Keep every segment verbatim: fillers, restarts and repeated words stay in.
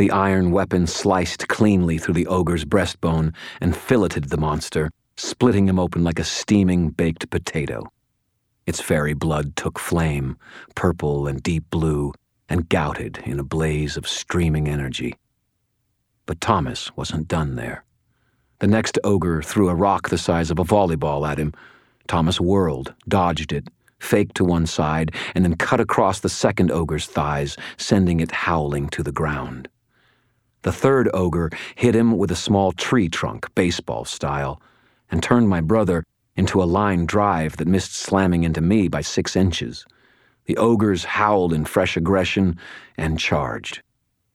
The iron weapon sliced cleanly through the ogre's breastbone and filleted the monster, splitting him open like a steaming baked potato. Its fairy blood took flame, purple and deep blue, and gouted in a blaze of streaming energy. But Thomas wasn't done there. The next ogre threw a rock the size of a volleyball at him. Thomas whirled, dodged it, faked to one side, and then cut across the second ogre's thighs, sending it howling to the ground. The third ogre hit him with a small tree trunk, baseball style, and turned my brother into a line drive that missed slamming into me by six inches. The ogres howled in fresh aggression and charged.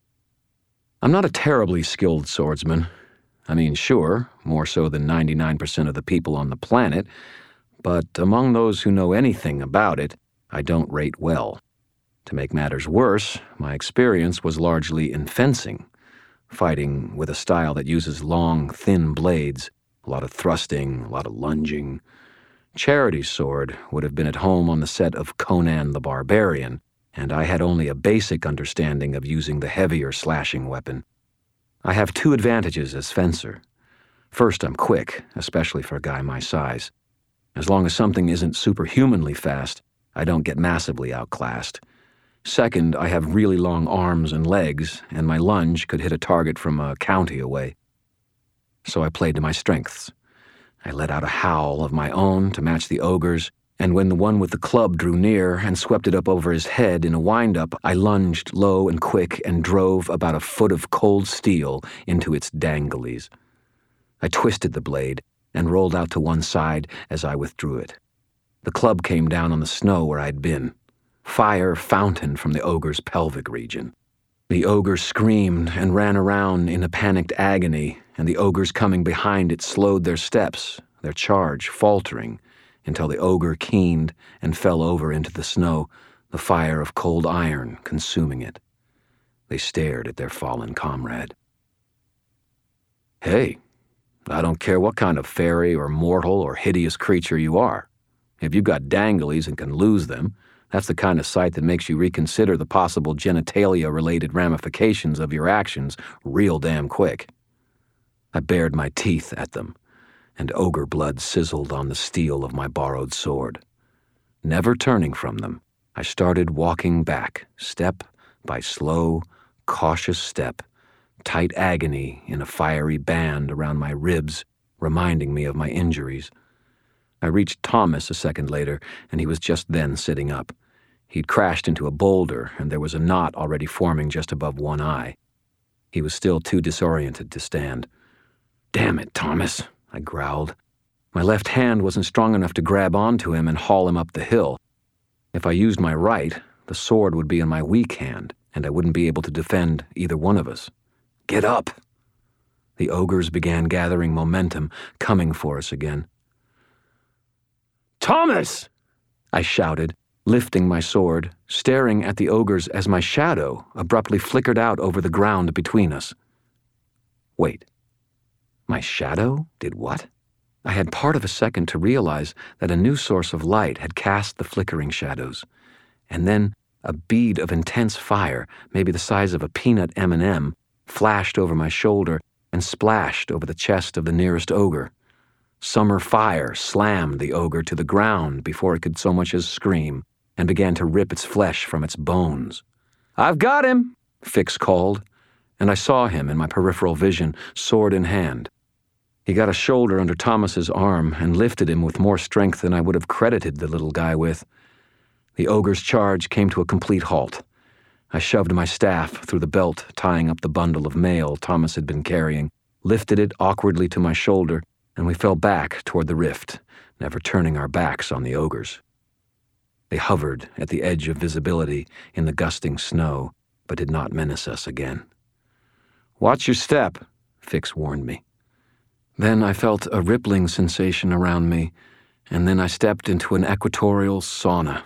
I'm not a terribly skilled swordsman. I mean, sure, more so than ninety-nine percent of the people on the planet, but among those who know anything about it, I don't rate well. To make matters worse, my experience was largely in fencing, fighting with a style that uses long, thin blades, a lot of thrusting, a lot of lunging. Charity's sword would have been at home on the set of Conan the Barbarian, and I had only a basic understanding of using the heavier slashing weapon. I have two advantages as fencer. First, I'm quick, especially for a guy my size. As long as something isn't superhumanly fast, I don't get massively outclassed. Second, I have really long arms and legs, and my lunge could hit a target from a county away. So I played to my strengths. I let out a howl of my own to match the ogre's, and when the one with the club drew near and swept it up over his head in a wind-up, I lunged low and quick and drove about a foot of cold steel into its danglies. I twisted the blade and rolled out to one side as I withdrew it. The club came down on the snow where I'd been. Fire fountained from the ogre's pelvic region. The ogre screamed and ran around in a panicked agony, and the ogres coming behind it slowed their steps, their charge faltering, until the ogre keened and fell over into the snow, the fire of cold iron consuming it. They stared at their fallen comrade. Hey, I don't care what kind of fairy or mortal or hideous creature you are. If you've got danglies and can lose them, that's the kind of sight that makes you reconsider the possible genitalia-related ramifications of your actions real damn quick. I bared my teeth at them, and ogre blood sizzled on the steel of my borrowed sword. Never turning from them, I started walking back, step by slow, cautious step, tight agony in a fiery band around my ribs, reminding me of my injuries. I reached Thomas a second later, and he was just then sitting up. He'd crashed into a boulder, and there was a knot already forming just above one eye. He was still too disoriented to stand. "Damn it, Thomas," I growled. My left hand wasn't strong enough to grab onto him and haul him up the hill. If I used my right, the sword would be in my weak hand, and I wouldn't be able to defend either one of us. "Get up!" The ogres began gathering momentum, coming for us again. "Thomas!" I shouted, lifting my sword, staring at the ogres as my shadow abruptly flickered out over the ground between us. Wait. My shadow did what? I had part of a second to realize that a new source of light had cast the flickering shadows, and then a bead of intense fire, maybe the size of a peanut M and M, flashed over my shoulder and splashed over the chest of the nearest ogre. Summer fire slammed the ogre to the ground before it could so much as scream, and began to rip its flesh from its bones. "I've got him," Fix called, and I saw him in my peripheral vision, sword in hand. He got a shoulder under Thomas's arm and lifted him with more strength than I would have credited the little guy with. The ogre's charge came to a complete halt. I shoved my staff through the belt tying up the bundle of mail Thomas had been carrying, lifted it awkwardly to my shoulder, and we fell back toward the rift, never turning our backs on the ogres. They hovered at the edge of visibility in the gusting snow, but did not menace us again. "Watch your step," Fix warned me. Then I felt a rippling sensation around me, and then I stepped into an equatorial sauna.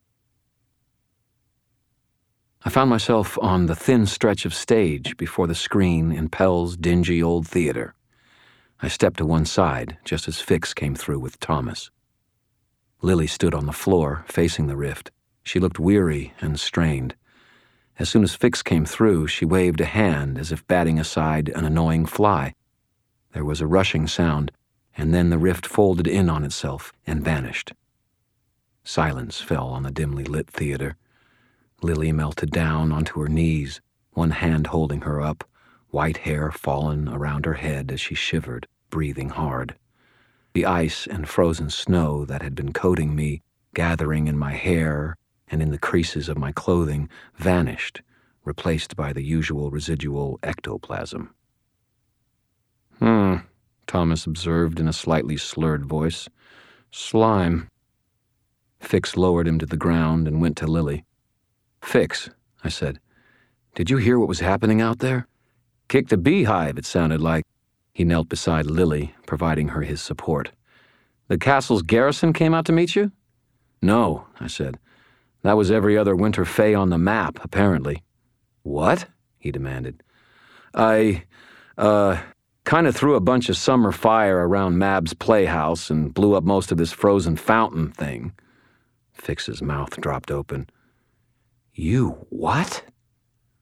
I found myself on the thin stretch of stage before the screen in Pell's dingy old theater. I stepped to one side just as Fix came through with Thomas. Lily stood on the floor, facing the rift. She looked weary and strained. As soon as Fix came through, she waved a hand as if batting aside an annoying fly. There was a rushing sound, and then the rift folded in on itself and vanished. Silence fell on the dimly lit theater. Lily melted down onto her knees, one hand holding her up, white hair fallen around her head as she shivered, breathing hard. The ice and frozen snow that had been coating me, gathering in my hair and in the creases of my clothing, vanished, replaced by the usual residual ectoplasm. Hmm, Thomas observed in a slightly slurred voice. Slime. Fix lowered him to the ground and went to Lily. Fix, I said, did you hear what was happening out there? Kicked a beehive, it sounded like. He knelt beside Lily, providing her his support. The castle's garrison came out to meet you? No, I said. That was every other winter fae on the map, apparently. What? He demanded. I, uh, kind of threw a bunch of summer fire around Mab's playhouse and blew up most of this frozen fountain thing. Fix's mouth dropped open. You what?